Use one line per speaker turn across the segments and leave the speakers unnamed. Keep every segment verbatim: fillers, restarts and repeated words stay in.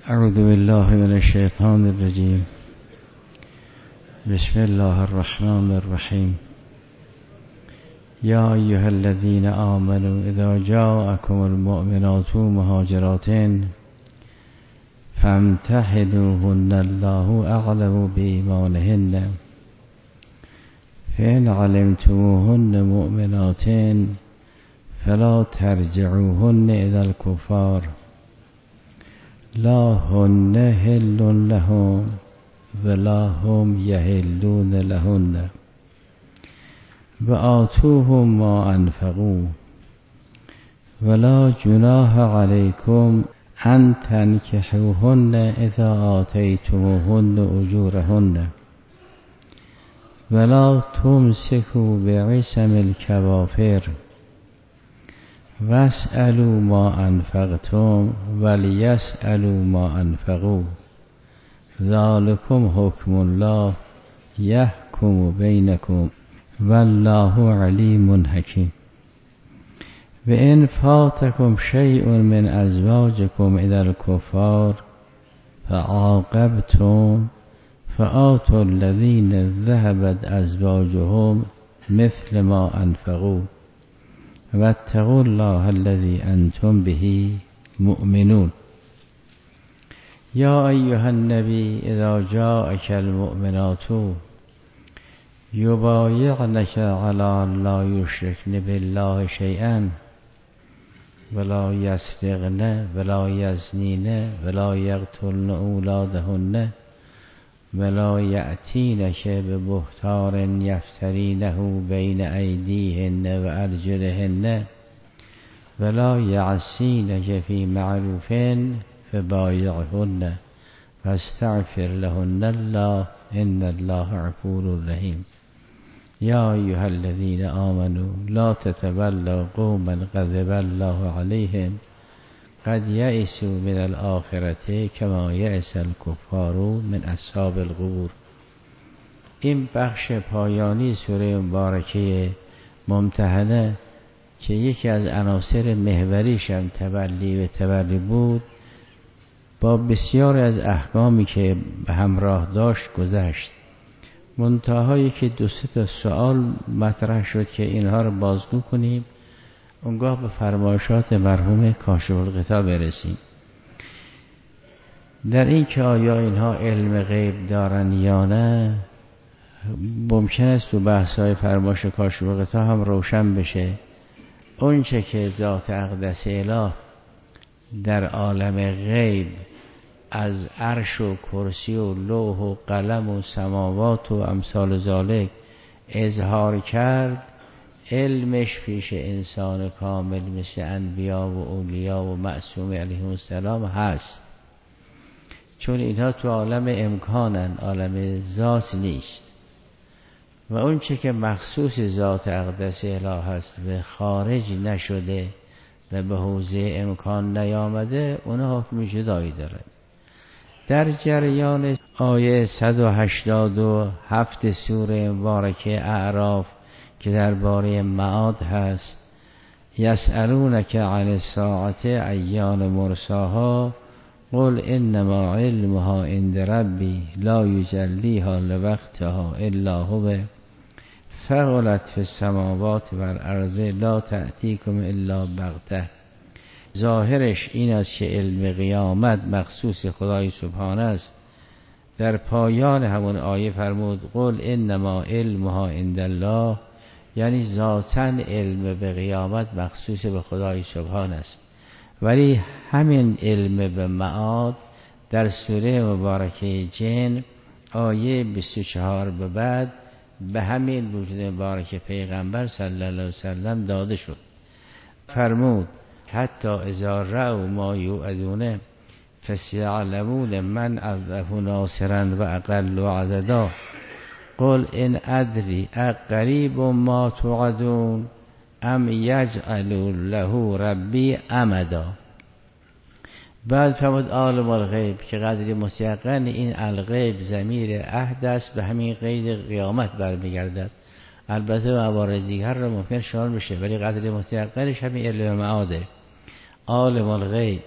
اعوذ بالله من الشیطان الرجیم. بسم الله الرحمن الرحیم. یا ایها الذین آمنوا اذا جاءکم المؤمنات مهاجرات فامتحنوهن الله اعلم بایمانهن فإن علمتموهن مؤمنات فلا ترجعوهن إلى الكفار لا هن حل لهم ولا هم يحلون لهن وآتوهم ما أنفقوا ولا جناح عليكم أن تنكحوهن إذا آتيتموهن أجورهن ولا تمسكوا بعصم الكوافر واسألوا ما أنفقتم وليسألوا ما أنفقوا ذلكم حكم الله يحكم بينكم والله عليم حكيم. وإن فاتكم شيء من أزواجكم إلى الكفار فعاقبتم فآتوا الذين ذهبت أزواجهم مثل ما أنفقوا واتقوا الله الذي أنتم به مؤمنون. يا أيها النبي إذا جاءك المؤمنات يبايعنك على أن لا يشركن بالله شيئا ولا يسرقن ولا يزنين ولا يقتلن أولادهن ولا يأتينك ببهتان يفترينه بين أيديهن وأرجلهن ولا يعصينك في معروف فبايعهن واستغفر لهن الله إن الله غفور رحيم. يا أيها الذين آمنوا لا تتولوا قوما غضب الله عليهم قد یئسوا من الآخرة کما یئس الکفار من اصحاب القبور. این بخش پایانی سوره مبارکه ممتحنه که یکی از عناصر محوریش هم تولی و تبری بود، با بسیار از احکامی که به همراه داشت گذشت. منتهایی که دو سه تا سوال مطرح شد که اینها رو بازگو کنیم، اونگاه به فرمایشات مرحوم کاشف الغطا برسیم. در این که آیا اینها علم غیب دارن یا نه، ممکن است تو بحث‌های فرمایش کاشف الغطا هم روشن بشه. اون چه که ذات اقدس اله در عالم غیب از عرش و کرسی و لوح و قلم و سماوات و امثال ذالک اظهار کرد، علمش پیش انسان کامل مثل انبیا و اولیا و معصوم علیهم السلام هست، چون اینها تو عالم امکانن، عالم ذات نیست. و اون چه که مخصوص ذات اقدس اله هست و خارج نشده و به حوزه امکان نیامده، اونها حکم جدایی دارد. در جریان آیه صد و هشتاد و هفت سوره مبارکه اعراف که درباره معاد هست، یسألونک عن الساعة ایان مرساها قل انما علمها عند ربی لا یجلیها لوقتها الا هو ثقلت فی السماوات والارض لا تأتیکم الا بغته. ظاهرش این است که علم قیامت مخصوص خدای سبحانه است. در پایان همون آیه فرمود قل انما علمها عند الله، یعنی ذاتاً علم به قیامت مخصوص به خدای سبحان است. ولی همین علم به معاد در سوره مبارکه جن آیه بیست و چهار به بعد به همین وجود مبارک پیغمبر صلی الله علیه وسلم داده شد. فرمود حتی اذا رأوا ما یوعدون فسیعلمون من اضعف ناصرا و اقل عددا قل ان ادری اقریب ما توعدون ام یجعل له ربی امدا. بعد فرمود عالم الغیب که قدری مستقن این الغیب ضمیر عهد است، به همین قید قیامت برمیگردد. البته موارد دیگر رو ممکن شامل بشه، ولی قدر متیقنش همین علم معاده. عالم الغیب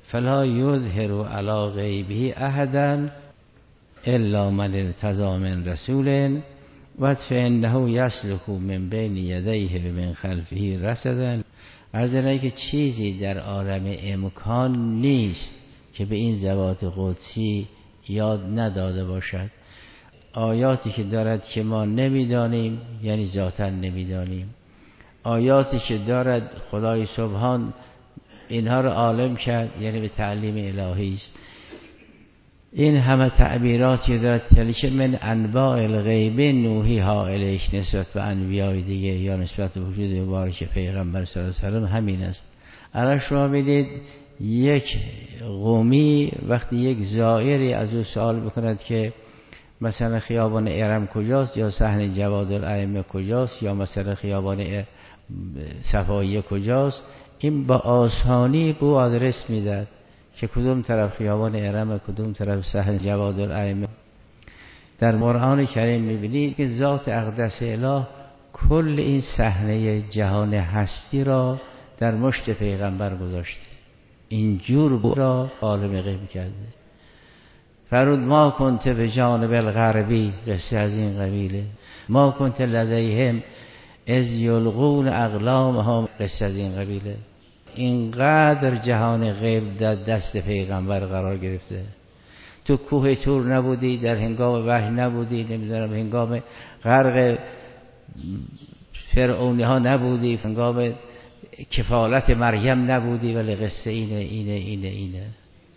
فلا یظهر علی غیبه احدا الا من ارتضی من رسول و فانه یسلک من بین یدیه و من خلفه رصدا. عرض اینه که چیزی در عالم امکان نیست که به این ذوات قدسی یاد نداده باشد. آیاتی که دارد که ما نمیدانیم یعنی ذاتاً نمیدانیم، آیاتی که دارد خدای سبحان اینها رو عالم کرد یعنی به تعلیم الهی است. این همه تعبیراتی دارد تلک من انباء الغیب نوحی ها الیک نسبت به انبیای دیگه یا نسبت به وجود مبارک پیغمبر صلی الله علیه و سلم همین است. الان شما ببینید یک قومی وقتی یک زائری از او سوال بکند که مثلا خیابان ارم کجاست یا صحن جواد الائمه کجاست یا مثلا خیابان صفایی کجاست، این با آسانی به آدرس میداد که کدوم طرف خیابان ارم کدوم طرف صحن جواد الائمه. در قرآن کریم میبینید که ذات اقدس اله کل این صحنه جهان هستی را در مشت پیغمبر گذاشته، اینجور را عالم غیب کرده. فرود ما کنت به جانب الغربی، قصه از این قبیله. ما کنت لدیهم از یلقون اقلامهم، قصه از این قبیله. اینقدر جهان غیب در دست پیغمبر قرار گرفته. تو کوه تور نبودی، در هنگام وحی نبودی، نمیدونم هنگام غرق فرعونی ها نبودی، هنگام کفالت مریم نبودی، ولی قصه اینه اینه اینه اینه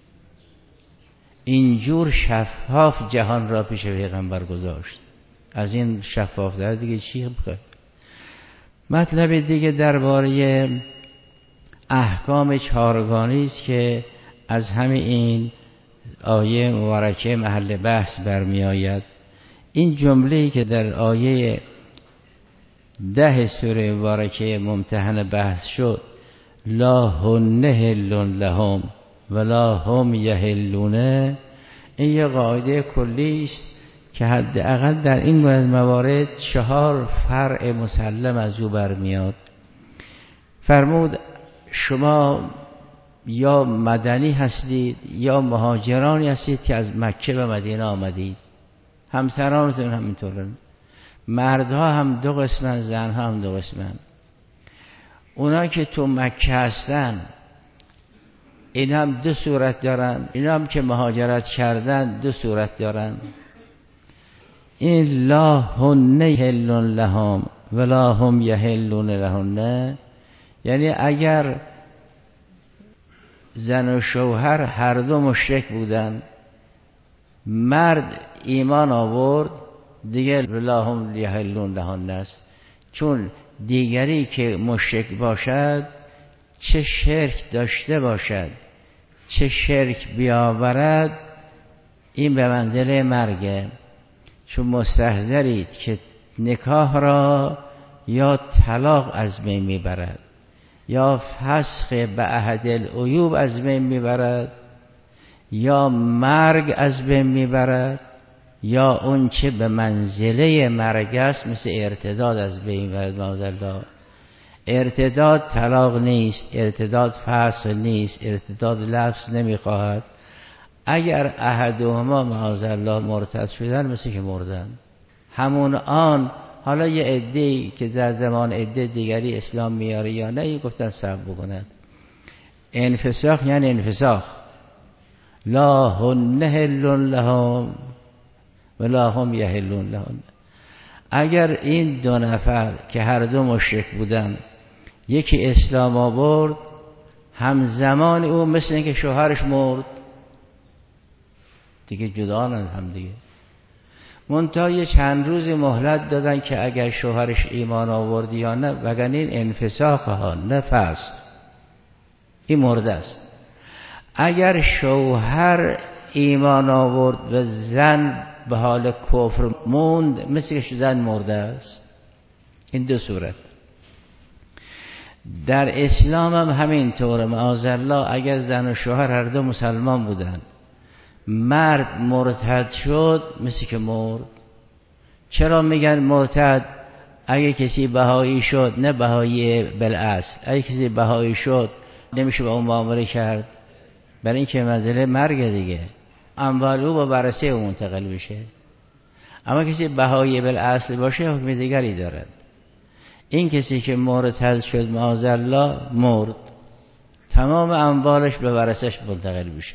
اینجور شفاف جهان را پیش پیغمبر گذاشت. از این شفاف در دیگه چی بخواد؟ مطلب دیگه درباره احکام چهارگانی است که از همه این آیه مبارکه محل بحث برمی آید. این جمله‌ای که در آیه ده سوره مبارکه ممتحن بحث شد، لا هن حل لهم ولا هم یحلون، این یه قاعده کلی است که حداقل در این موارد چهار فرع مسلم از او برمیاد. فرمود شما یا مدنی هستید یا مهاجرانی هستید که از مکه به مدینه آمدید، همسرانتون همینطورن، مردها هم دو قسمن، زنها هم دو قسمن. اونا که تو مکه هستن این هم دو صورت دارن، این هم که مهاجرت کردن دو صورت دارن. این لا هن حل لهم ولا هم یحلون لهن، یعنی اگر زن و شوهر هر دو مشرک بودن، مرد ایمان آورد دیگه لا هم یحلون لهن است، چون دیگری که مشرک باشد چه شرک داشته باشد چه شرک بیاورد این به منزله مرگه، چون مستحضرید که نکاح را یا طلاق از بین میبرد یا فسخ به عهد العیوب از بین میبرد یا مرگ از بین میبرد یا اون چه به منزله مرگ است مثل ارتداد از بین میبرد. معاذالله ارتداد طلاق نیست، ارتداد فسخ نیست، ارتداد لفظ نمیخواهد. اگر احدهما معاذالله مرتد شدن مثل که مردن همون آن. حالا یه عده‌ای که در زمان عده دیگری اسلام میاره یا نه گفتن صبر بکنن. انفساخ یعنی انفساخ، لا هن حل لهم ولا هم یحلون لهن. اگر این دو نفر که هر دو مشرک بودن یکی اسلام آورد، همزمان او مثل اینکه شوهرش مرد دیگه جدا از هم دیگه، منتها یه چند روز مهلت دادن که اگر شوهرش ایمان آورد یا نه، وگرنه این انفساخ ها نه فسخ، این مرده است. اگر شوهر ایمان آورد و زن به حال کفر موند مثل که زن مرده است. این دو صورت. در اسلام هم همینطوره معاذالله. اگر زن و شوهر هر دو مسلمان بودن، مرد مرتد شد مثل که مرد. چرا میگن مرتد؟ اگه کسی بهایی شد، نه بهایی بالاصل، اگه کسی بهایی شد نمیشه با اون معامله کرد. برای اینکه منزله مرگ دیگه، اموال او با ورثه او منتقل بشه. اما کسی بهایی بالاصل باشه حکم دیگری دارد. این کسی که مرتد شد معاذالله مرد، تمام اموالش به ورثش منتقل بشه.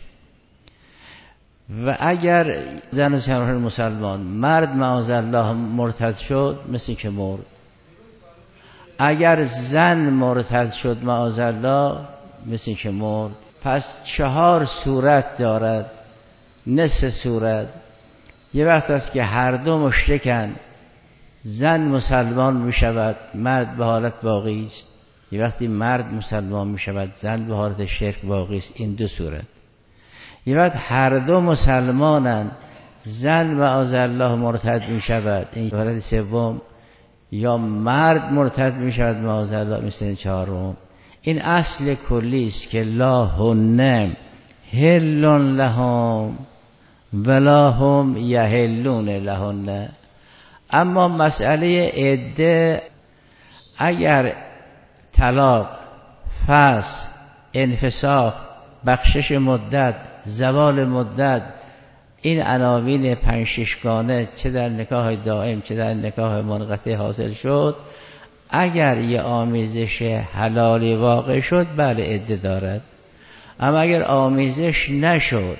و اگر زن و سران مسلمان مرد معاذالله مرتد شد مثل که مرد. اگر زن مرتد شد معاذالله مثل که مرد. پس چهار صورت دارد. نصف صورت یه وقت است که هر دو مشرکن، زن مسلمان می شود، مرد به حالت باقی است. یه وقتی مرد مسلمان می شود، زن به حالت شرک باقی است. این دو صورت. یه وقت هر دو مسلمانن، زن معاذالله مرتد می شود، این حالت سوم. یا مرد مرتد می شود معاذالله، مثل چهارم. این اصل کلی است که لا هن حل لهم ولا هم یحلون لهن. اما مسئله عده، اگر طلاق، فسخ، انفساخ، بخشش مدت، زوال مدت، این عناوین پنج ششگانه چه در نکاح دائم چه در نکاح منقطع حاصل شد، اگر یه آمیزش حلالی واقع شد بله عده دارد. اما اگر آمیزش نشد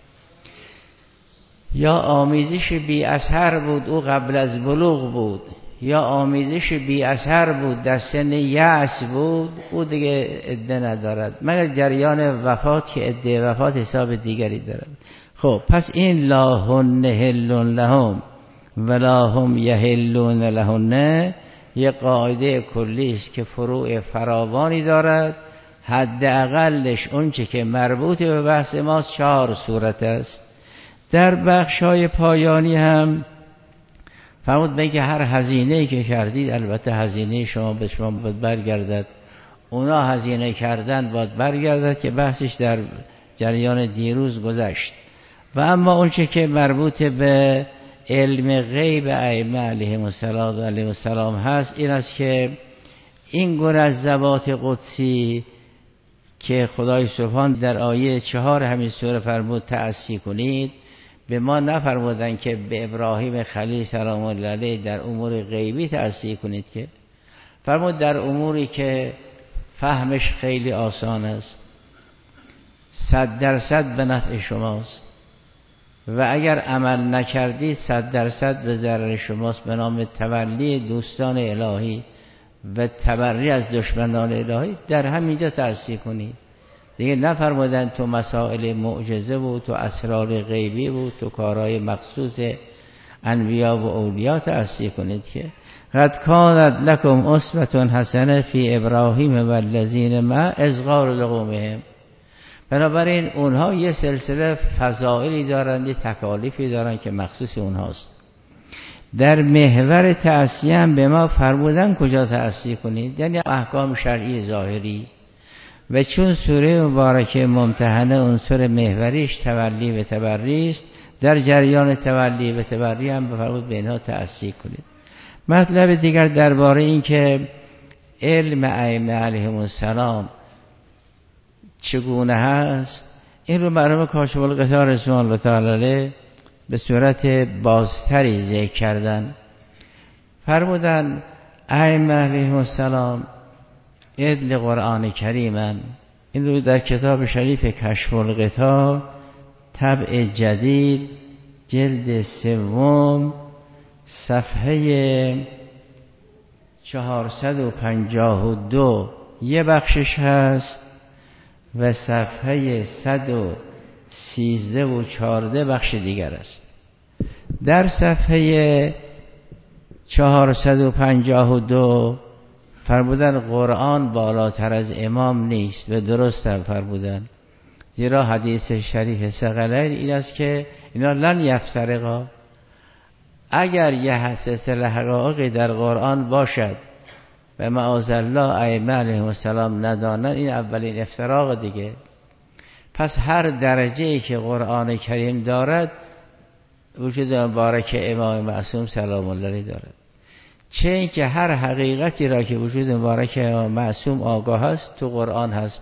یا آمیزش بی اثر بود، او قبل از بلوغ بود، یا آمیزش بی اثر بود در سن یأس بود، او دیگه عده ندارد مگر جریان وفات که عده وفات حساب دیگری دارد. خب پس این لا هن حل لهم ولا هم یحلون لهن یه قاعده کلی است که فروع فراوانی دارد. حداقلش اون چه که مربوط به بحث ماست چهار صورت است. در بخشای پایانی هم فرمود به که هر هزینه‌ای که کردید، البته هزینه شما به شما باید برگردد، اونا هزینه کردن باید برگردد که بحثش در جریان دیروز گذشت. و اما اون چه که مربوط به علم غیب ائمه علیهم السلام هست، این است که این گونه از ذوات قدسی که خدای سبحان در آیه چهار همین سوره فرمود تأسی کنید، به ما نفرمودن که به ابراهیم خلیل سلام الله علیه در امور غیبی تأسی کنید، که فرمود در اموری که فهمش خیلی آسان است، صد درصد به نفع شماست و اگر عمل نکردید صد درصد به ضرر شماست، به نام تولی دوستان الهی و تبری از دشمنان الهی، در همینجا تأسی کنید. دیگه نفرمودن تو مسائل معجزه بود، تو اسرار غیبی بود، تو کارهای مخصوص انبیا و اولیا تأسی کنید که قد کانت لکم اسوة حسنة فی ابراهیم والذین معه اذ قالوا لقومهم. بنابراین اونها یه سلسله فضائلی دارن، یه تکالیفی دارن که مخصوص اونهاست. در محور تأسی هم به ما فرمودن کجا تأسی کنید، یعنی احکام شرعی ظاهری. و چون سوره مبارکه ممتحنه عنصر محوریش تولی و تبری است، در جریان تولی و تبری هم بفرمود به اینها تأسی کنید. مطلب دیگر درباره این که علم ائمه علیهم السلام چگونه هست، این رو مرحوم کاشف الغطا رضوان الله تعالی علیه به صورت بازتری ذکر کردن. فرمودن ائمه علیهم السلام عدل قرآن کریمن. این رو در کتاب شریف کشف الغطا طبع جدید جلد سوم صفحه چهارصد و پنجاه و دو یه بخشش هست و صفحه صد و سیزده و چهارده بخش دیگر است. در صفحه چهارصد و پنجاه و دو فرمودن قرآن بالاتر از امام نیست و درست هم فرمودن، زیرا حدیث شریف ثقلین این است که اینا لن یفترقا. اگر یه سلسله حقایقی در قرآن باشد و معاذالله ائمه علیهم السلام ندانن، این اولین افتراق دیگه. پس هر درجه‌ای که قرآن کریم دارد وجود مبارک امام معصوم سلام الله علیه دارد. چه اینکه هر حقیقتی را که وجود مبارک امام معصوم آگاه است تو قرآن هست،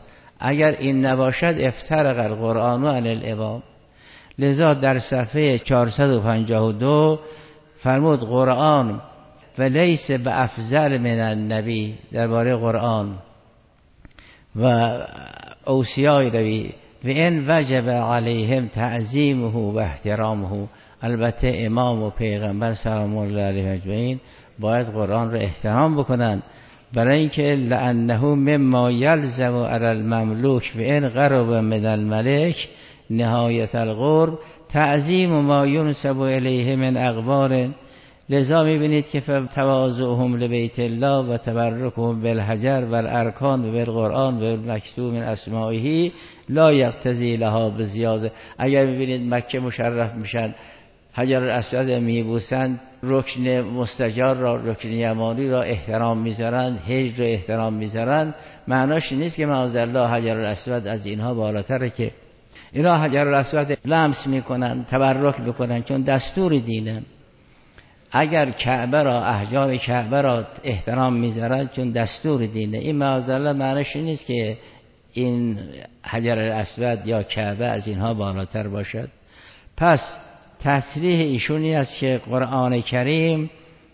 اگر این نباشد افترق القرآن عن الامام. لذا در صفحه چهارصد و پنجاه و دو فرمود قرآن و لیس به افضل من النبی، درباره قرآن و اوصیای نبی، و این وجب علیهم تعظیمه و احترامه. البته امام و پیغمبر سلام الله علیه اجمعین باید قرآن رو احترام بکنن، برای اینکه لانه مما یلزم علی المملوک و این قرب من الملک نهایت القرب تعظیم ما ینسب الیه من اقبار. لذا میبینید که تواضعهم لبیت الله و تبرکهم بالحجر و الارکان و بالقرآن و بالمکتوب من اسمائه لا یقتضی لها بزیاده. اگر میبینید مکه مشرف میشن، حجر الاسود میبوسن، رکن مستجار را، رکن یمانی را احترام میذارن، حج را احترام میذارن، معناش نیست که معاذالله حجر الاسود از اینها بالاتره، که اینا حجر الاسود لمس میکنن، تبرک میکنن، چون دستور دینه. اگر کعبه را، احجار کعبه را احترام میذارن چون دستور دینه، این معاذالله معناش نیست که این حجر الاسود یا کعبه از اینها بالاتر باشد. پس تصریح ایشونی است که قرآن کریم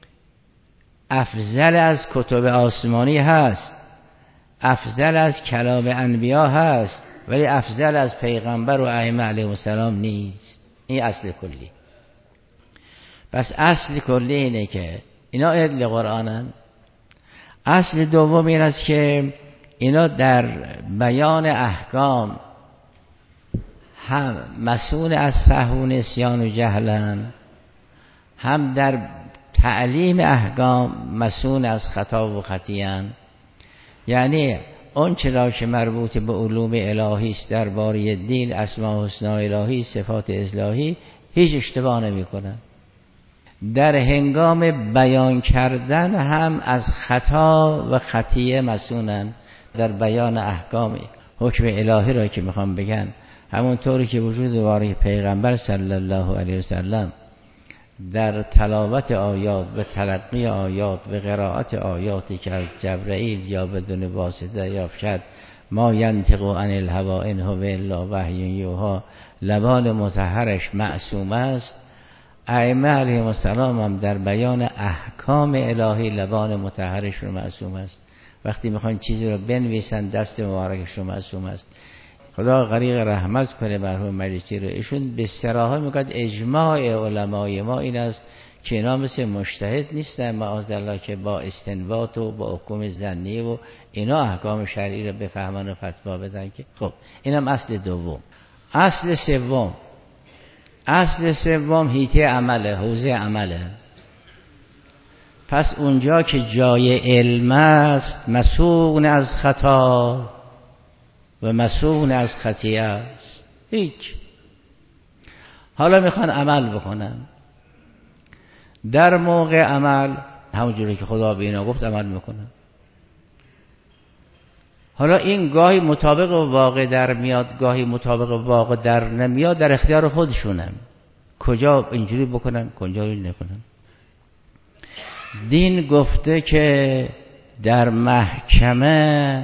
افضل از کتب آسمانی هست، افضل از کلام انبیا هست، ولی افضل از پیغمبر و ائمه علیهم السلام نیست. این اصل کلی. پس اصل کلی اینه که اینا عدل قرآنن. اصل دوم این است که اینا در بیان احکام هم مسئول از سهو و نسیان و جهلن، هم در تعلیم احکام مسئول از خطا و خطیان. یعنی اون چرا که مربوط به علوم الهی است درباره دین، اسماء حسنا الهی، صفات الهی، هیچ اشتباه نمی کنن. در هنگام بیان کردن هم از خطا و خطیه مسئولن. در بیان احکام حکم الهی را که میخوام بگن، همونطوری که وجود واری پیغمبر صلی الله علیه وسلم در تلاوت آیات و تلقی آیات و قرائت آیاتی که از جبرئیل یا بدون واسطه یافت، ما ینطق عن الهوی ان هو الا وحی یوحی، لبان مطهرش معصوم است. ائمه علیهم السلام هم در بیان احکام الهی لبان مطهرش رو معصوم است. وقتی میخوان چیزی رو بنویسن دست مبارکش رو معصوم است. خدا غریق رحمت کنه مرحوم مجلسی رو. ایشون به صراحت میگه اجماع علمای ما این است که اینا مثل مجتهد نیستن معاذالله که با استنباط و با حکم ظنی و اینا احکام شرعی رو بفهمن و فتوا بدن. که خب اینم اصل دوم. اصل سوم، اصل سوم حیطه عمله، حوزه عمله. پس اونجا که جای علم است مسئول از خطا و مسئول از خطیه است. هیچ. حالا میخوان عمل بکنن. در موقع عمل همونجوری که خدا به اینا گفت عمل میکنن. حالا این گاهی مطابق واقع در میاد، گاهی مطابق واقع در نمیاد، در اختیار خودشونن کجا اینجوری بکنن کجا این نکنن. دین گفته که در محکمه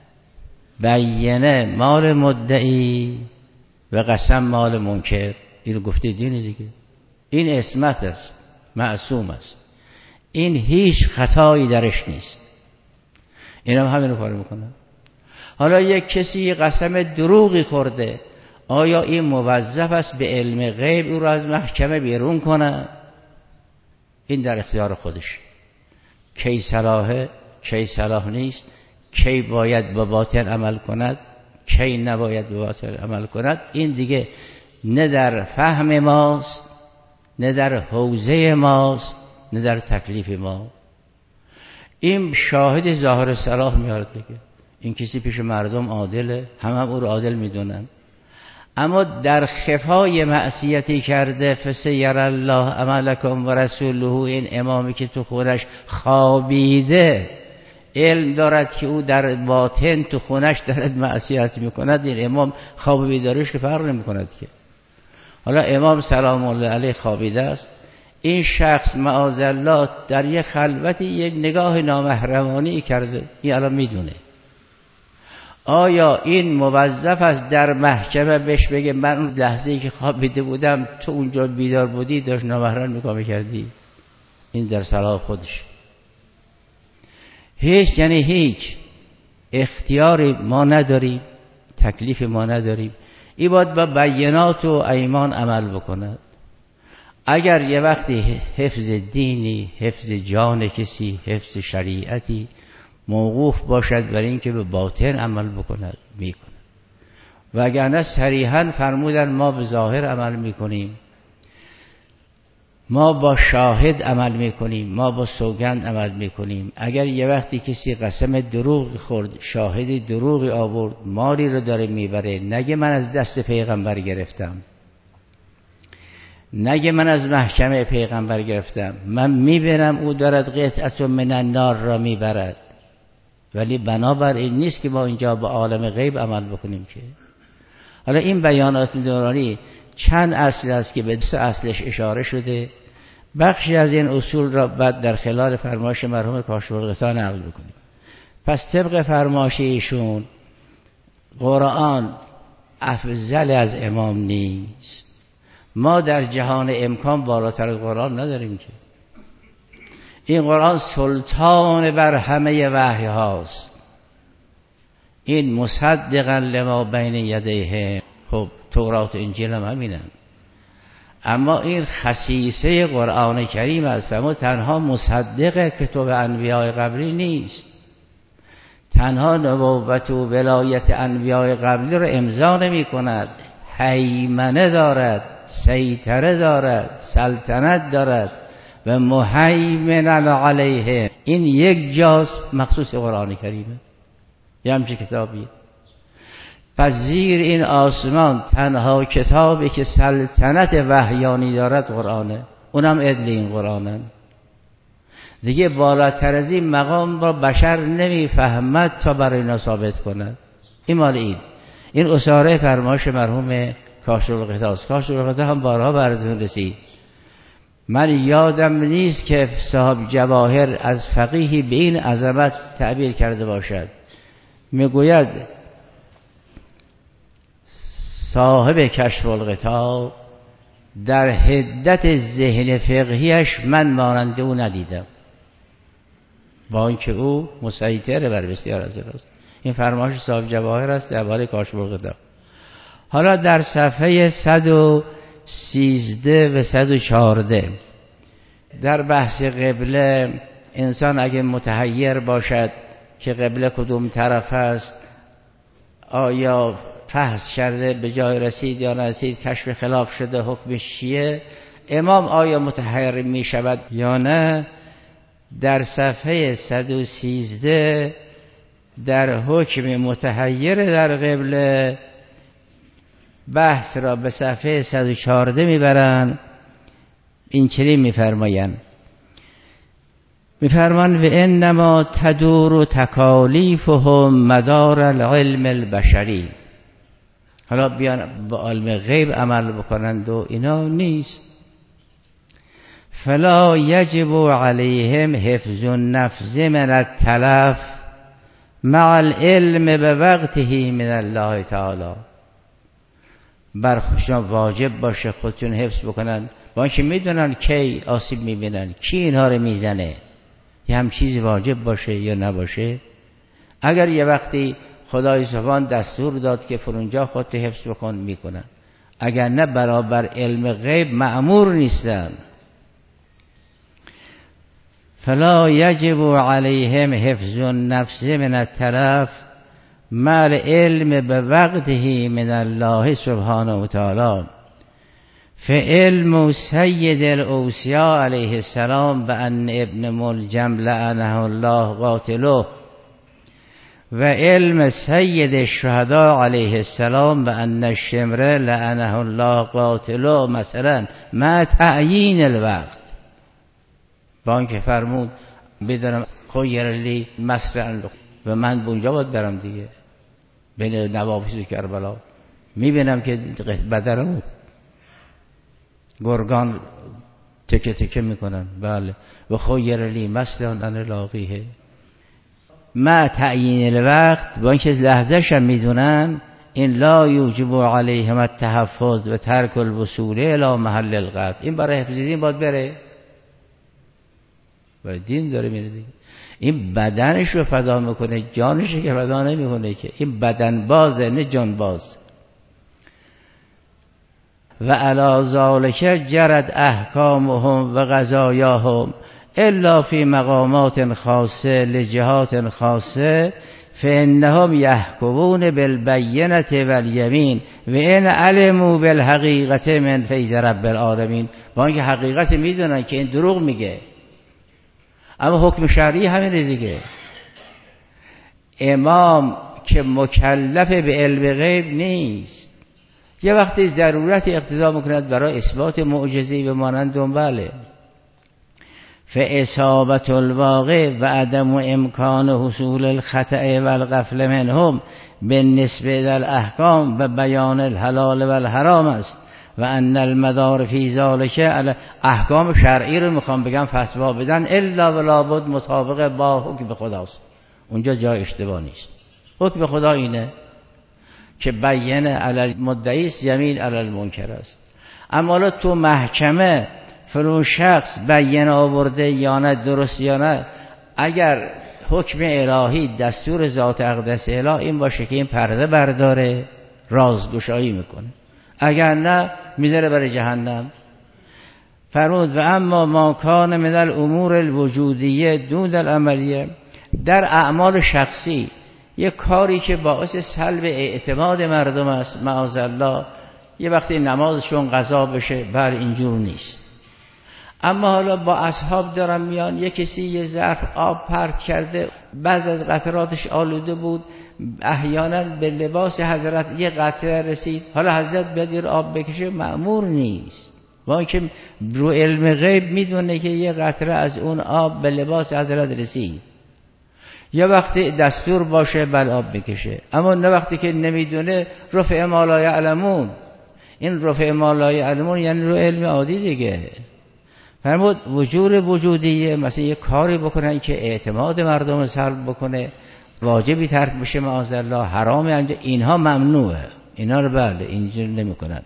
بینه مال مدعی و قسم مال منکر. این گفته دین دیگه. این عصمت است، معصوم است، این هیچ خطایی درش نیست. این هم همین رو کار میکنن. حالا یک کسی قسم دروغی خورده، آیا این موظف است به علم غیب او را از محکمه بیرون کنه؟ این در اختیار خودش. کی صلاحه، کی صلاح نیست، کی باید با باطل عمل کند، کی نباید با باطل عمل کند، این دیگه نه در فهم ماست، نه در حوزه ماست، نه در تکلیف ما. این شاهد ظاهر صلاح میارد دیگه. این کسی پیش مردم عادله، همه هم او رو عادل میدونن، اما در خفای معصیتی کرده فسیر الله عملکم و رسوله. این امامی که تو خونش خوابیده علم دارد که او در باطن تو خونش دارد معصیت میکند، این امام خواب بیداریش که فرق نمیکند که. حالا امام سلام الله علیه خوابیده است، این شخص معاذالله در یک خلوتی یک نگاه نامحرمانه کرده، این الان میدونه. آیا این موظف است در محکمه بهش بگه من اون لحظه‌ای که خوابیده بودم تو اونجا بیدار بودی داشت نامحرم نگاه می‌کردی؟ این در صلاح خودش. هیچ یعنی هیچ اختیاری ما نداریم، تکلیف ما نداریم. این باید با بینات و ایمان عمل بکند. اگر یه وقتی حفظ دینی، حفظ جان کسی، حفظ شریعتی موقوف باشد بر این که به باطن عمل بکند میکند، و اگر نه صریحاً فرمودن ما به ظاهر عمل میکنیم، ما با شاهد عمل میکنیم، ما با سوگند عمل میکنیم. اگر یه وقتی کسی قسم دروغ خورد، شاهد دروغی آورد، مالی رو داره میبره، نگه من از دست پیغمبر گرفتم، نگه من از محکمه پیغمبر گرفتم، من میبرم او دارد قطعت من النار را میبرد. ولی بنابر این نیست که ما اینجا با عالم غیب عمل بکنیم که. حالا این بیانات دورانی چند اصل است که به دو اصلش اشاره شده. بخشی از این اصول را بعد در خلال فرمایش مرحوم کاشف الغطا نقل بکنیم. پس طبق فرمایش ایشون قرآن افضل از امام نیست. ما در جهان امکان بالاتر از قرآن نداریم که. این قرآن سلطان بر همه وحی هاست. این مصدقا لما بین یدیه. خب تورات و انجیل هم همینن، اما این خصیصه قرآن کریم است. اما تنها مصدق کتب انبیاء قبلی نیست، تنها نبوت و ولایت انبیاء قبلی رو امضا نمی کند، هیمنه دارد، سیطره دارد، سلطنت دارد و مهیمن علیه. این یک جاست مخصوص قرآن کریمه، یه همچه کتابیه. پس زیر این آسمان تنها کتابی که سلطنت وحیانی دارد قرآنه، اونم عدل این قرآنه. دیگه بالاتر از این مقام را بشر نمیفهمد تا برای اینا ثابت کند. این مال این این اساره فرمایش مرحوم کاشف الغطا است. کاشف الغطا هم بارها براتون رسید. من یادم نیست که صاحب جواهر از فقیهی به این عظمت تعبیر کرده باشد. میگوید صاحب کشف الغطا در حدت ذهن فقهیش من مانند او ندیدم، با اینکه او مسیطر بر بسیار از راست. این فرمایش صاحب جواهر است درباره کاشف الغطا. حالا در صفحه صد و سیزده و صد و چهارده در بحث قبله، انسان اگه متحیر باشد که قبله کدوم طرف است، آیا فحص کرده به جای رسید یا نرسید، کشف خلاف شده، حکمش چیه، امام آیا متحیر می شود یا نه. در صفحه صد و سیزده در حکم متحیر در قبله بحث را به صفحه صد و چهارده میبرن. این چنین میفرمایند میفرمان و انما تدور تکالیفهم مدار العلم البشری. حالا بیان با علم غیب عمل بکنند و اینا نیست. فلا یجب علیهم حفظ النفس من التلف مع العلم بوقته من الله تعالی. بر خودشان واجب باشه خودشون حفظ بکنن، با اینکه میدونن کی آسیب میبینن، کی اینها رو میزنه، یه هم چیزی واجب باشه یا نباشه. اگر یه وقتی خدای سبحان دستور داد که فرونجا خودت حفظ بکن میکنن، اگر نه برابر علم غیب مأمور نیستن. فلا یجب علیهم حفظ النفس من التلف مع العلم بوقته من الله سبحانه و تعالی. فعلم سید الاوصیاء علیه السلام بأن ابن ملجم لعنه الله قاتله و علم سید الشهداء علیه السلام بأن الشمر لعنه الله قاتله مثلا مع تعیین الوقت. با اینکه فرمود بدونم خیر لی مسرعا و من بونجا باید برم دیگه بین نواپیس و کربلا، میبینم که بدرمو گرگان تکه تکه میکنن. بله و خیر لی مسرعا ان لاقیه. ما تعیین الوقت با اینکه لحظه‌ش هم میدونن این لا یوجب علیهم التحفظ و ترک الوصول الی محل القتل. این برای حفظ دین باید بره، برای دین داره میره دیگه. این بدنش رو فدا میکنه، جانش که فدا نمیکنه که. این بدن بازه نه جان باز. و علی ذالک جرت احکامهم و قضایاهم الا فی مقامات خاصه لجهات خاصه فانهم یحکمون بالبینة والیمین و ان علموا بالحقیقة من فیض رب العالمین. با اینکه حقیقت میدونن که این دروغ میگه، اما حکم شرعی همینه دیگه. امام که مکلف به علم غیب نیست، یه وقتی ضرورت اقتضا میکند برای اثبات معجزه‌ای به مانند بله، فاصابت الواقع و عدم امکان حصول الخطأ و الغفل منهم بالنسبه للاحکام و بیان الحلال و الحرام است و ان المدار فی ذلک علی احکام شرعی رو میخوام بگم فتوا بدن الا ولا بد مطابق با حکم خداست. اونجا جای اشتباه نیست. حکم خدا اینه که بیان علی المدعی است، یمین علی المنکر است. اما حالا تو محکمه فلان شخص بیان آورده یا نه، درست یا نه، اگر حکم الهی دستور ذات اقدس اله این باشه که این پرده برداره، رازگشایی میکنه، اگر نه میذاره برای جهنم. فرمود و اما ما کان من الامور الوجودیه دون العملیه، در اعمال شخصی یک کاری که باعث سلب اعتماد مردم است، معاذالله، یه وقتی نمازشون قضا بشه، بر اینجور نیست. اما حالا با اصحاب دارن میان، یه کسی یه ظرف آب پرت کرده، بعض از قطراتش آلوده بود، احیانا به لباس حضرت یه قطره رسید، حالا حضرت بیاد آب بکشه، مأمور نیست. با اینکه رو علم غیب میدونه که یه قطره از اون آب به لباس حضرت رسید، یا وقتی دستور باشه بل آب بکشه، اما نه وقتی که نمیدونه. رفع ما لا یعلمون، این رفع ما لا یعلمون یعنی رو علم عادی دیگه. فرمود وجود وجودیه، مثلا یه کاری بکنن که اعتماد مردم رو سلب بکنه، واجبی ترک بشه معاذالله، حرام انجام، اینها ممنوعه، اینا رو بله اینجور نمیکنن.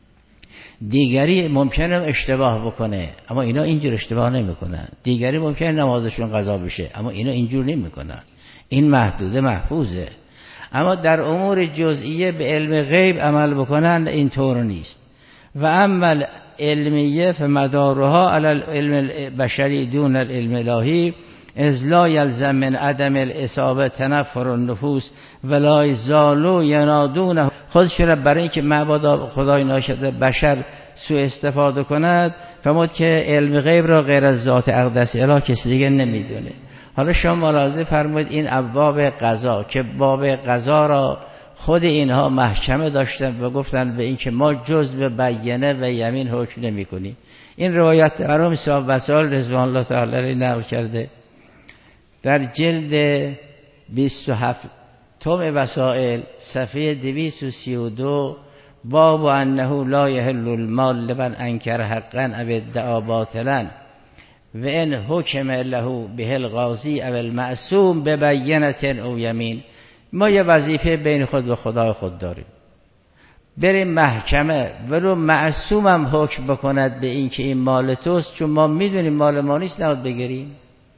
دیگری ممکنه اشتباه بکنه، اما اینا اینجور اشتباه نمیکنن. دیگری ممکنه نمازشون قضا بشه، اما اینا اینجور نمیکنن. این محدوده محفوظه. اما در امور جزئیه به علم غیب عمل بکنن اینطور نیست. و عمل علمیه فمدارها علی العلم بشری دون العلم الهی از لا یلزم من عدم الاصابه تنفر النفوس ولا یزالوا ینادونه. خودشون برای اینکه مبادا خدای ناشده بشر سوء استفاده کند، فرمود که علم غیب را غیر از ذات اقدس اله کسی دیگه نمیدونه. حالا شما ملاحظه فرمودید این ابواب قضا که باب قضا را خود اینها محکمه داشتن و گفتن به این که ما جز به بیانه و یمین حکم نمی کنیم. این روایت مرحوم صاحب وسائل رضوان الله تعالی علیه نقل کرده در جلد بیست و هفت توم وسائل صفحه دویست و سی و دو، باب انه لا یحل المال لمن انکر حقا او ادعا باطلا و ان حکم له به القاضی او المعصوم ببینه او یمین. ما یه وظیفه بین خود و خدای خود داریم، بریم محکمه ولو معصوم هم حکم بکند به این که این مال توست، چون ما میدونیم مال ما نیست نباید بگیریم،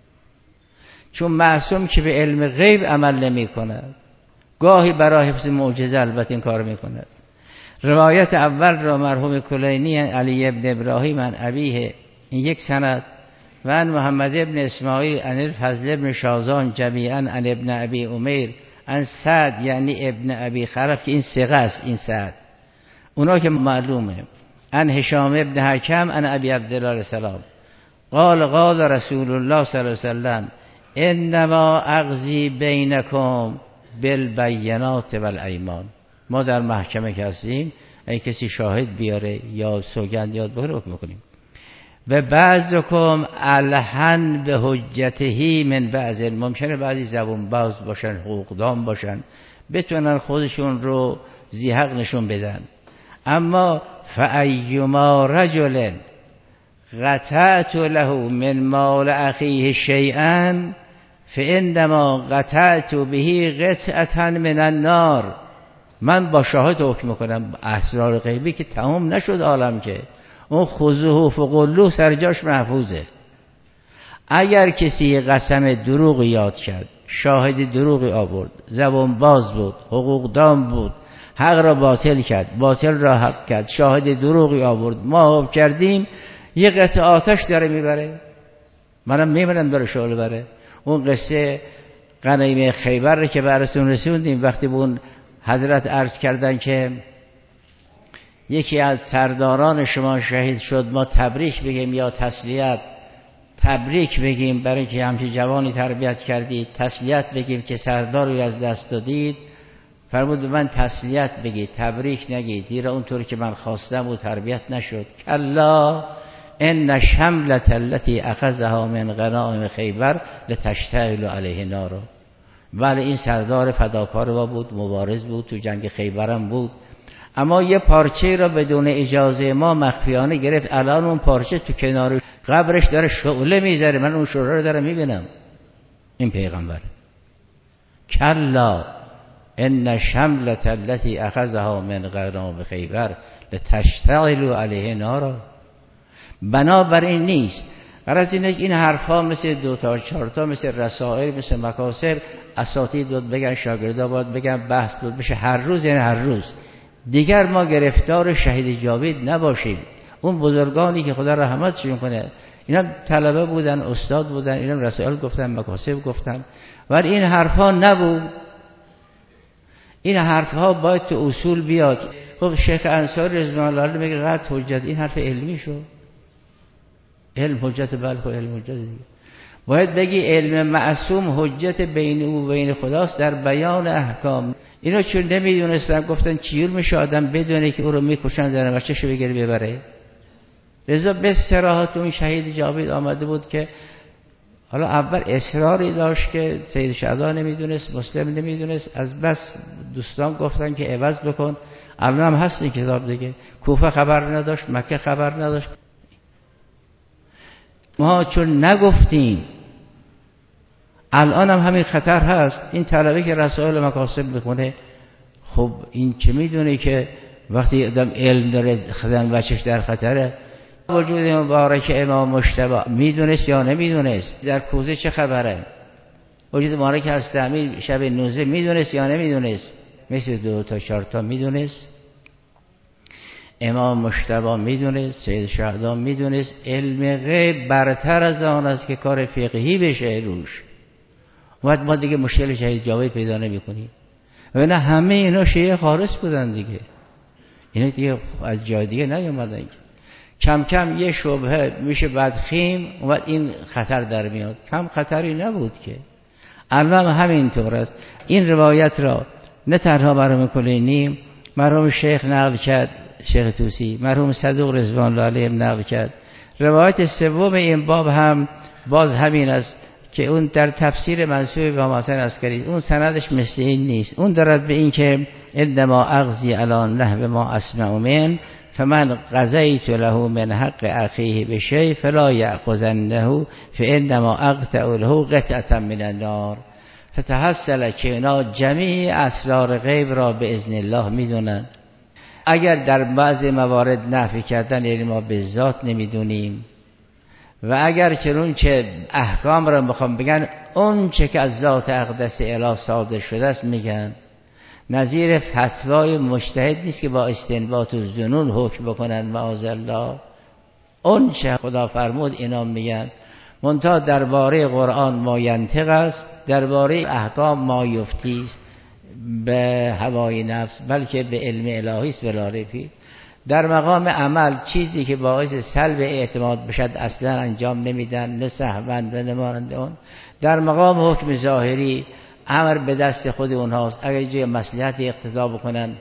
چون معصوم که به علم غیب عمل نمی کند، گاهی برای حفظ معجزه البته این کار می کند. روایت اول را مرحوم کلینی علی ابن ابراهیم عن ابیه، این یک سند، و عن محمد ابن اسماعیل عن الفضل ابن شازان جمیعا عن ابن ابی امیر عن سعد یعنی ابن ابی خلف، که این ثقه است این سعد، اونا که معلومه، عن هشام ابن حکم عن ابی عبدالله السلام قال قال رسول الله صلی الله علیه وسلم انما اقضی بینکم بالبینات والایمان. ما در محکمه که هستیم اگه کسی شاهد بیاره یا سوگند یاد بکنه حکم کنیم. و بعضکم الحن به حجتهی من بعض، ممکنه بعضی زبون باز باشن، حقوقدان باشن، بتونن خودشون رو ذی حق نشون بدن. اما فایما رجل قطعت له من مال اخیه شیئا فانما قطعت به قطعة من النار. من با شاهد حکم کنم اسرار غیبی که تمام نشد عالم، که اون خذوه فقلوه سر جاش محفوظه. اگر کسی قسم دروغ یاد کرد، شاهد دروغی آورد، زبان باز بود، حقوق دام بود، حق را باطل کرد، باطل را حق کرد، شاهد دروغی آورد، ما حکم کردیم، یه قطعه آتش داره میبره. منم میبرم داره شعله بره. اون قصه غنیمه خیبر رو که براتون رسوندیم، وقتی به اون حضرت عرض کردن که یکی از سرداران شما شهید شد، ما تبریک بگیم یا تسلیت؟ تبریک بگیم برای که همچین جوانی تربیت کردید، تسلیت بگیم که سرداری از دست دادید. فرمود به من تسلیت بگید، تبریک نگید، دیره اونطور که من خواستم و تربیت نشد. کلا ان شملة التي اخذها من غنائم خیبر لتشتعل علیه نار. بله این سردار فداکار ما بود، مبارز بود، تو جنگ خیبرم بود، اما یه پارچه را بدون اجازه ما مخفیانه گرفت. الان اون پارچه تو کنار قبرش داره شعله میذاره، من اون شعله رو دارم میبینم. این پیغمبر. کلا ان شملة التي اخذها من غنائم خیبر لتشتعل علیه نار. بنابراین نیست. غرض اینه که این حرفا مثل دو تا چهار تا، مثل رسائل، مثل مکاسب، اساتید بود بگن، شاگردا بود بگن، بحث بود بشه هر روز، یعنی هر روز. دیگر ما گرفتار شهید جاوید نباشیم. اون بزرگانی که خدا رحمتشون کنه، اینا طلبه بودن، استاد بودن، اینا رسائل گفتن، مکاسب گفتن، ولی این حرفا نبود. این حرفها باید تو اصول بیاد. خب شیخ انصاری رضوان الله علیه میگه قطع حجت، این حرف علمی شو. علم حجت، بلکه علم حجت دیگه. باید بگی علم معصوم حجت بین او و بین خداست در بیان احکام. اینا چون نمیدونستن گفتن چیور میشه آدم بدونه که او رو میکشن، در بچه‌شو بگیره ببره. رضا به صراحت اون شهید جاوید آمده بود که حالا اول اصراری داشت که سید شهدا نمیدونست، مسلم نمیدونست، از بس دوستان گفتن که عوض بکن. الان هم هست این کتاب دیگه. کوفه خبر نداشت، مکه خبر نداشت. ما چون نگفتیم، الان هم همین خطر هست. این طلبه که رسائل مکاسب میخونه، خب این چه میدونه که وقتی آدم علم داره خدمت بچش در خطره. وجود مبارک امام مجتبی میدونست یا نمیدونست؟ در کوزه چه خبره؟ وجود مبارک از تعمیر شب نوزه میدونست یا نمیدونست؟ مثل دو تا چهار تا میدونست. امام مجتبی میدونست، سید شهدا میدونست. علم غیب برتر از آن است که کار فقهی بشه روش. وقت ما دیگه مشکل شهید جاوید پیدا نمی کنیم. و نه همه اینا شیعه خالص بودن دیگه، اینا دیگه از جای دیگه نیومدن. کم کم یه شبهه میشه بدخیم و این خطر در میاد. کم خطری نبود که، الان همینطور است. این روایت را نه تنها مرحوم کلینی، مرحوم شیخ نقل کرد، شیخ توسی، مرحوم صدوق رضوان الله علیه نقل کرد. روایت سوم این باب هم باز همین است که اون در تفسیر منسوب به حسن عسکری، اون سندش مثل این نیست. اون دارد به این که انما اغزی علی نحو ما اسمع من فمن قضیت له من حق اخیه بشیء فلا یأخذنه فانما اقطع له قطعة من النار. فتحصل که اینا جمیع اسرار غیب را به اذن الله میدونن. اگر در بعض موارد نفی کردن، یعنی ما به ذات نمیدونیم، و اگر چنون چه احکام را میخوام بگن، اون چه که از ذات اقدس اله صادر شده است میگن. نظیر فتوای مجتهد نیست که با استنباط و ظنون حکم بکنن معاذالله. اون چه خدا فرمود اینا میگن. منتها درباره قرآن ما ینطق است، درباره احکام ما یفتی است به هوای نفس، بلکه به علم الهی است بلا ریب. در مقام عمل چیزی که باعث سلب اعتماد بشد اصلا انجام نمیدن، نه سهوا نه نمانند اون. در مقام حکم ظاهری امر به دست خود اونهاست. اگر جای مصلحت اقتضا بکنن،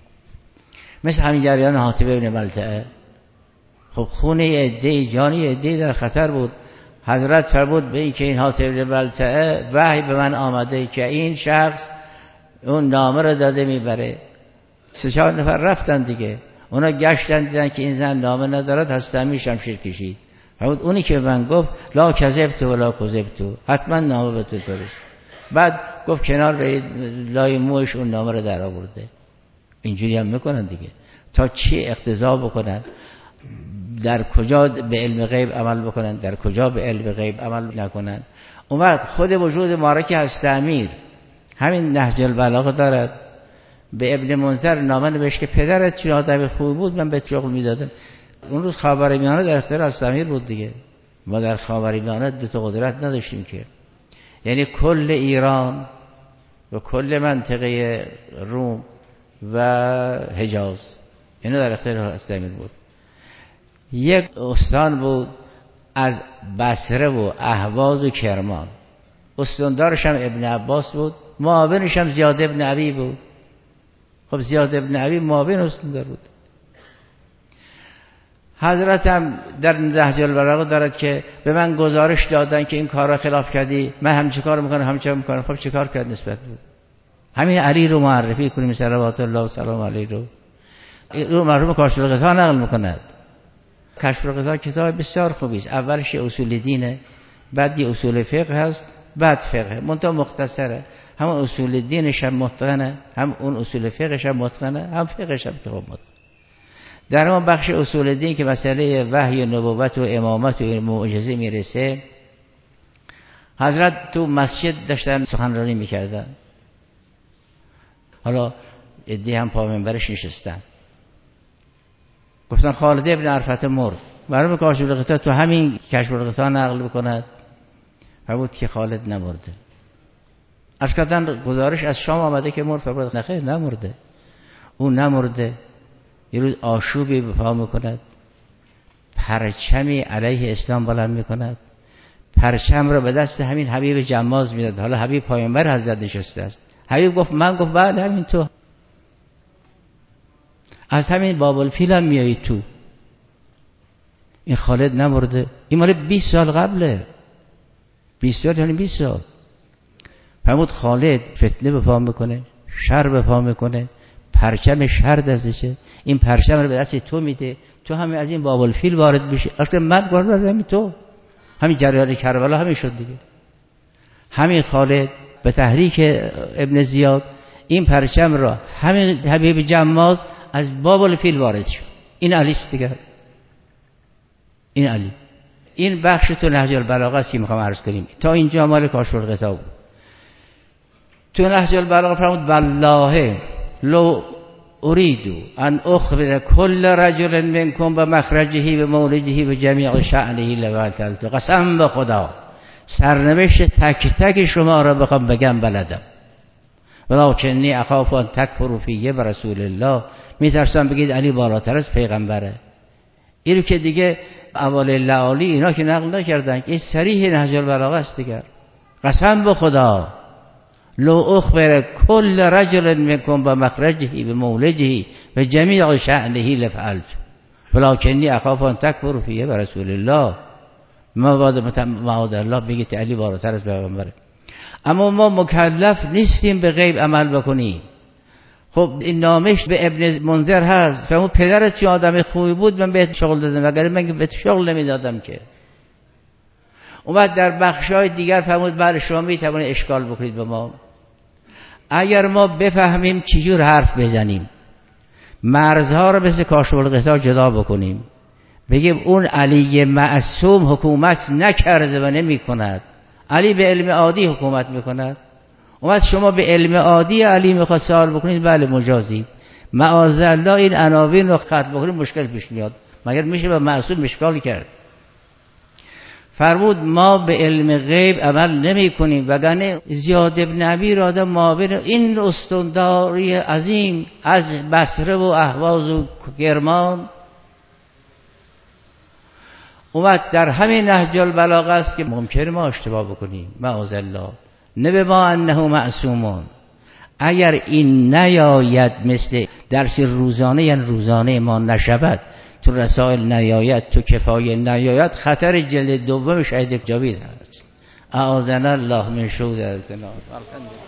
مثل همین جریان حاتب ابن ملتعه، خب خون عده، جانی عده در خطر بود. حضرت فرمود به این که این حاتب ابن ملتعه وحی به من آمده که این شخص اون نامه رو داده میبره. سه چهار نفر رفتن دیگه، اونا گشتن دیدن که این زن نامه ندارد، هستمی شمشیر کشید. اونی که من گفت لا کذبت ولا کذبت، حتما نامه به تو درست. بعد گفت کنار برید، لای موش اون نامه رو در آورده. اینجوری هم میکنن دیگه. تا چی اقتضا بکنن، در کجا به علم غیب عمل بکنن، در کجا به علم غیب عمل نکنن. اومد خود وجود مارک هست امیر همین نهج البلاغه دارد، به ابن منذر نامه نوشت که پدرت چه آدم خوبی بود، من به شغل میدادم. اون روز خاورمیانه در اختیار هست امیر بود دیگه. ما در خاورمیانه دو تا قدرت نداشتیم که، یعنی کل ایران و کل منطقه روم و حجاز اینا در اختیار هست امیر بود. یک استان بود از بصره و اهواز و کرمان، استاندارش هم ابن عباس بود، معاونش هم زیاد ابن عبی بود. خب زیاد ابن عبی معاون استاندار بود. حضرت هم در نهج البلاغه دارد که به من گزارش دادن که این کار را خلاف کردی، من هم چه کار میکنم هم چه میکنم. خب چه کار کرد نسبت بود؟ همین علی رو معرفی کنیم صلوات الله و سلام علیه رو رو مرحوم کاشف الغطا نقل میکند. کشف الغطا کتاب بسیار خوبی است. اولش اصول دینه، بعد یه اصول فقه هست، بعد فقه منتها مختصره. هم اصول دینش هم متقنه، هم اون اصول فقهش هم متقنه، هم فقهش هم که متقنه. در اون بخش اصول دین که مسئله وحی و نبوت و امامت و معجزه میرسه، حضرت تو مسجد داشتن سخنرانی میکردن. حالا ادعی هم پا منبرش نشستن، گفتن خالد ابن عرفت مرد. برای کاشف الغطا تو همین کشف الغطا نقل بکند فرمود که خالد نمرده. از کردن گزارش از شام آمده که مرد، فرمود نخیر نمرده. اون نمرده. یه روز آشوبی به پا میکند، پرچمی علیه اسلام بلند میکند، پرچم رو به دست همین حبیب جماز میداد. حالا حبیب پایانبر حضرت نشسته است. حبیب گفت من گفت بله همین تو، از همین باب الفیل هم میایی تو. این خالد نمرده. این مال بیست سال قبله، بیست سال یعنی بیست سال. فرمود خالد فتنه به پا میکنه، شر به پا میکنه، پرچم شر دستشه، این پرچم رو به دست تو میده، تو همین از این باب الفیل وارد بشی. اصلا من وارد همین تو، همین جریان کربلا همین شد دیگه. همین خالد به تحریک ابن زیاد این پرچم را همین حبیب جماز از باب الفیل وارد شد. این علی است دیگه، این علی. این بخش تو نهج البلاغه است که میخوام عرض کنیم. تا اینجا مال کاشف الغطا بود. تو نهج البلاغه فرمود والله لو اریدو ان اخبر کل رجل منکم به مخرجه و مولده و جمیع شأنه لوالتلت. قسم به خدا سرنوشت تک تک شما را بخوام بگم بلدم، ولکنی اخاف ان تکفروا فیه و رسول الله. میترسم بگید علی بالاتر از پیغمبره. اینو که دیگه اول لعالی اینا که نقل نکردن، این صریح نهج البلاغه است دیگر. قسم به خدا لو اخبر کل رجل منکم به مخرجه به مولده و جمیع شأنه لفعلت ولکنی اخاف ان تکفروا فیه و رسول الله. ما بعد معاذ الله بگید علی بالاتر از پیغمبره. اما ما مکلف نیستیم به غیب عمل بکنیم. خب این نامش به ابن منذر هست، فرمود پدرت چه آدم خوبی بود، من بهت شغل دادم، وگرنه من بهت شغل نمیدادم که. اومد در بخشای دیگر فرمود بله شما میتوانید اشکال بکنید به ما. اگر ما بفهمیم چجور حرف بزنیم، مرزها رو مثل کاشف الغطا جدا بکنیم، بگیم اون علی معصوم حکومت نکرده و نمی کند، علی به علم عادی حکومت میکند. اومد شما به علم عادی علی میخواد سوال بکنید، بله مجازید. معاذ الله این عناوین رو خط بکنید مشکل پیش میاد، مگر میشه به معصوم اشکال کرد. فرمود ما به علم غیب عمل نمی کنیم، وگرنه زیاد ابن عبی را آدم معاون این استانداری عظیم از بصره و اهواز و کرمان اومد در همین نهج البلاغه است که ممکنه ما اشتباه بکنیم معاذ الله. نه به ما انه معصومون. اگر این نیاید مثل درس روزانه یعنی روزانه ما نشود، تو رسائل نیاید، تو کفایه نیاید، خطر جلد دوم شهید جاوید هست. اعاذنا الله من شرور الفتن.